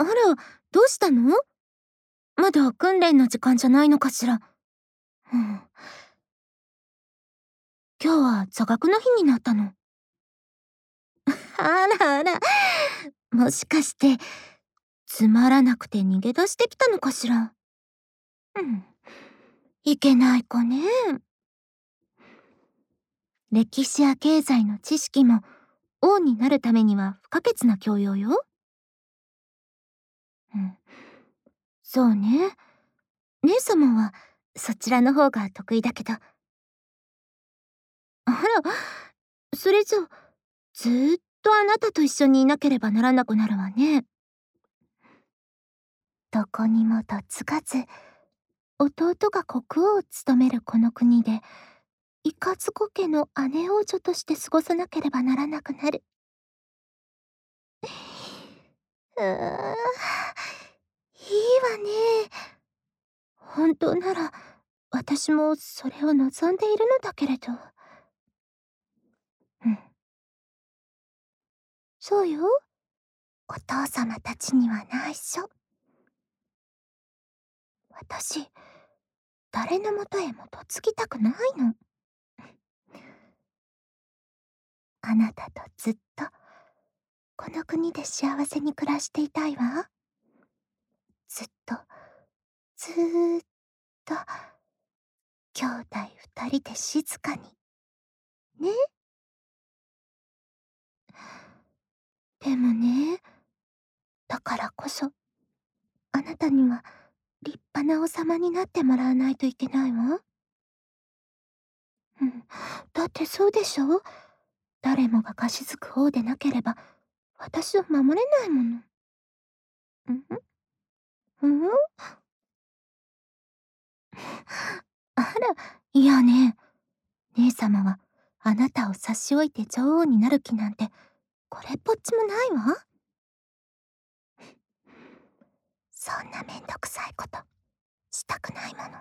あら、どうしたの？まだ訓練の時間じゃないのかしら。うん。今日は座学の日になったの。あらあら、もしかして、つまらなくて逃げ出してきたのかしら。うん。いけない子ね。歴史や経済の知識も王になるためには不可欠な教養よ。うん。そうね。姉様はそちらの方が得意だけど。あら、それじゃずーっとあなたと一緒にいなければならなくなるわね。どこにも嫁がず、弟が国王を務めるこの国で、イカズコ家の姉王女として過ごさなければならなくなる。いいわね。本当なら、私もそれを望んでいるのだけれど。うん。そうよ。お父様たちには内緒。私、誰のもとへも嫁ぎたくないの。あなたとずっと、この国で幸せに暮らしていたいわ。ずっと、ずーっと、兄弟二人で静かに。ね。でもね、だからこそ、あなたには立派な王様になってもらわないといけないわ。うん。だってそうでしょ？誰もが貸し付く王でなければ、私を守れないもの。うんうん。あら、いやね、姉様はあなたを差し置いて女王になる気なんて、これっぽっちもないわ。そんなめんどくさいこと、したくないもの。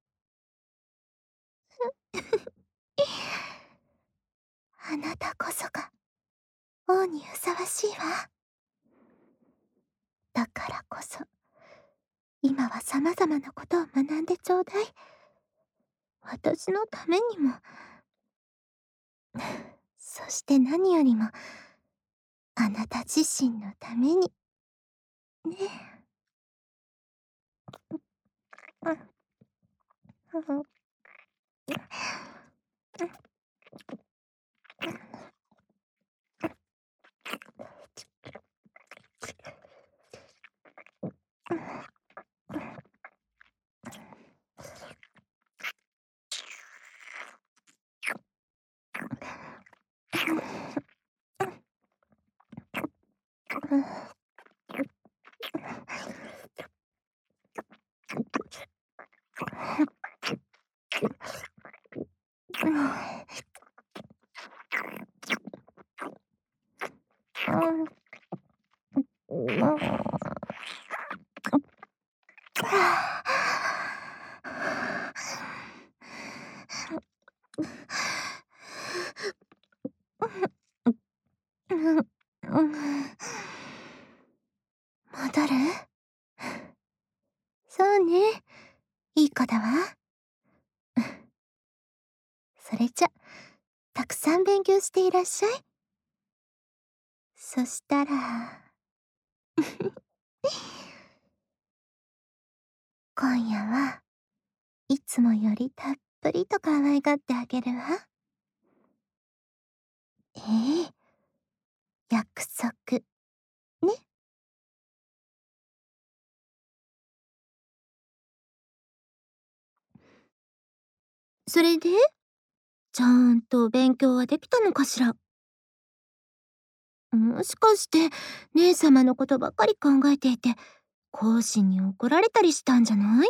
あなたこそが、王にふさわしいわ。だからこそ、今は様々なことを学んでちょうだい。私のためにも。そして何よりも、あなた自身のために。ね。うん。うん。戻る？そうね。いい子だわ。それじゃ、たくさん勉強していらっしゃい。そしたら、今夜はいつもよりたっぷりと可愛がってあげるわ。ええ、約束。ね。それで、ちゃんと勉強はできたのかしら？もしかして、姉様のことばかり考えていて、講師に怒られたりしたんじゃない？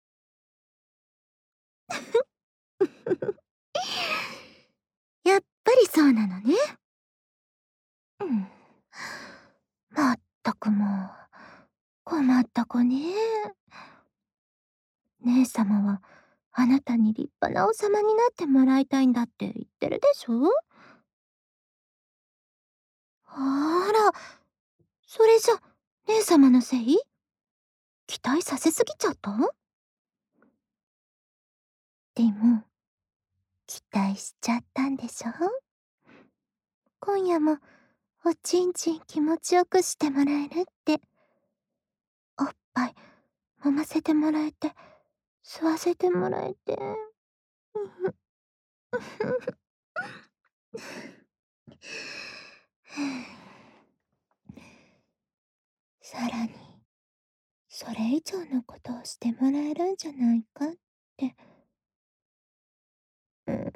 やっぱりそうなのね。うん。まったくもう、困った子ね。姉様は、あなたに立派な王様になってもらいたいんだって言ってるでしょ？あら、それじゃ、 姉様のせい？期待させすぎちゃった？でも、期待しちゃったんでしょ？今夜もおちんちん気持ちよくしてもらえるって。おっぱい揉ませてもらえて、吸わせてもらえて。さらに、それ以上のことをしてもらえるんじゃないかって。うーん。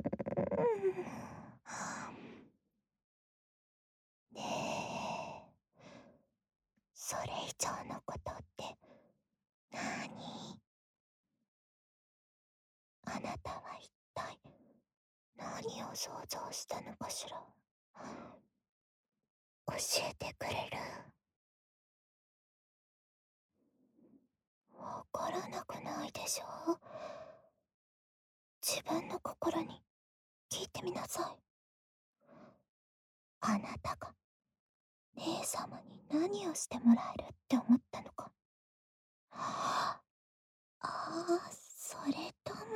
ねえ、それ以上のことってなに？あなたは一体何を想像したのかしら？教えてくれる？わからなくないでしょ？自分の心に聞いてみなさい。あなたが姉様に何をしてもらえるって思ったのか。ああ、それとも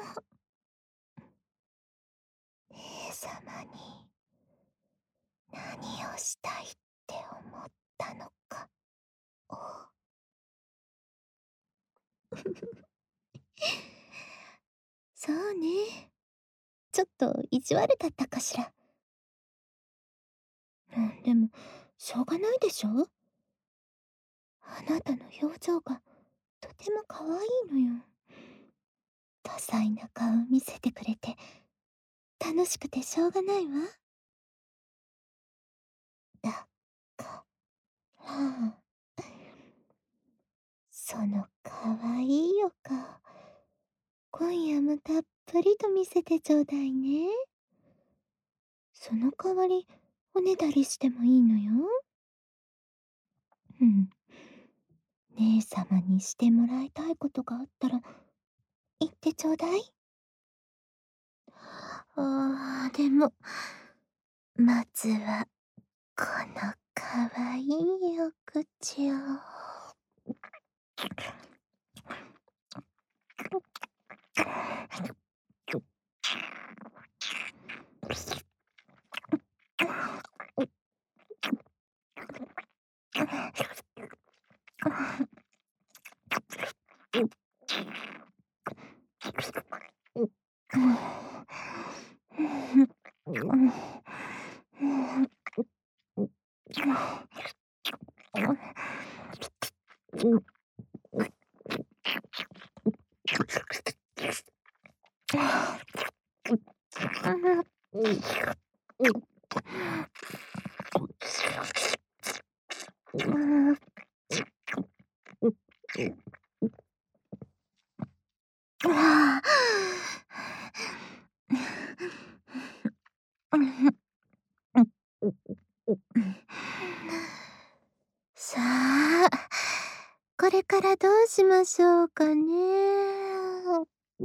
姉様に何をしたいって思ったのかを。そうね。ちょっと意地悪だったかしら。うん、でも、しょうがないでしょ？あなたの表情がとても可愛いのよ。多彩な顔見せてくれて、楽しくてしょうがないわ。だから、その可愛いお顔、今夜もたっぷりと見せてちょうだいね。その代わり、おねだりしてもいいのよ。うん。姉様にしてもらいたいことがあったら、言ってちょうだい。でも、まずは、この可愛いお口を。さあ、これからどうしましょうかね。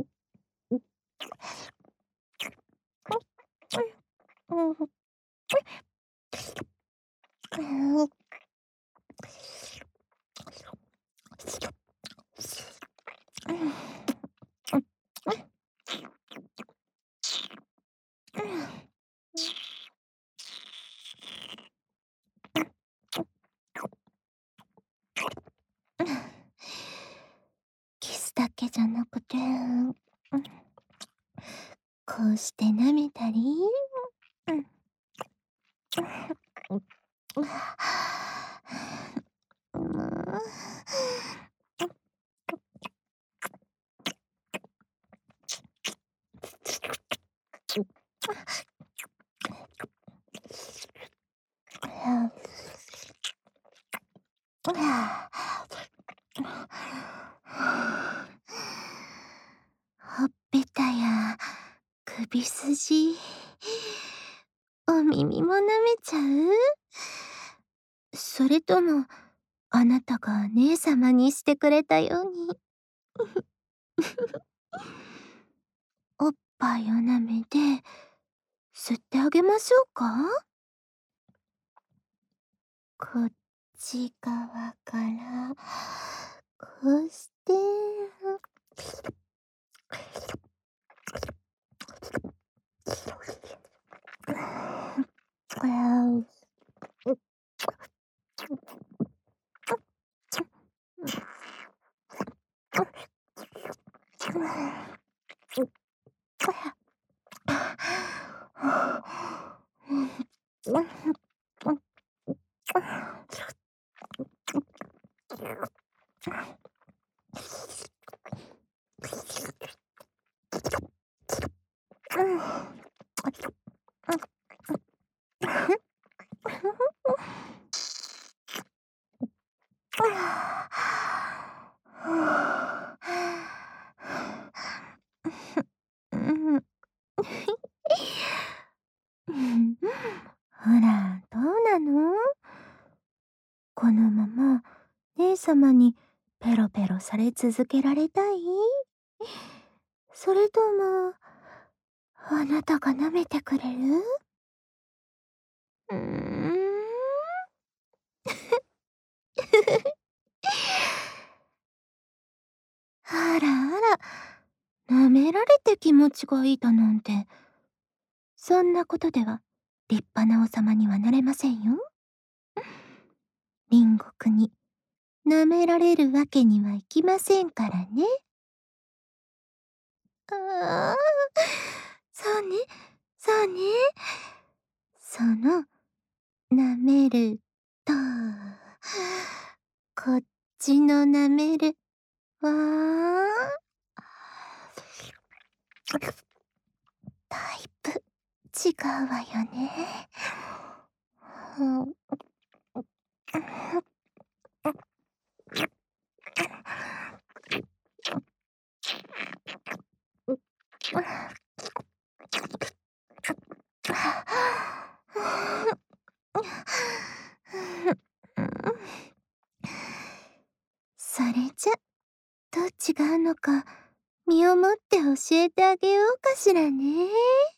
キスだけじゃなくて、こうして舐めたり、ほっぺたや首筋、お耳も舐めちゃう？それとも、あなたが姉様にしてくれたように、おっぱいを舐めて、吸ってあげましょうか？こっち側からこうしてほら、どうなの？このまま姉様にペロペロされ続けられたい？それとも、あなたが舐めてくれる？うーん。あらあら、舐められて気持ちがいいだなんて、そんなことでは立派な王様にはなれませんよ。隣国に舐められるわけにはいきませんからね。ああ、そうね、そうね。その、舐めると、こっちの舐めるは、タイプ違うわよね。うん。それじゃ、どう違うのか、身をもって教えてあげようかしらね。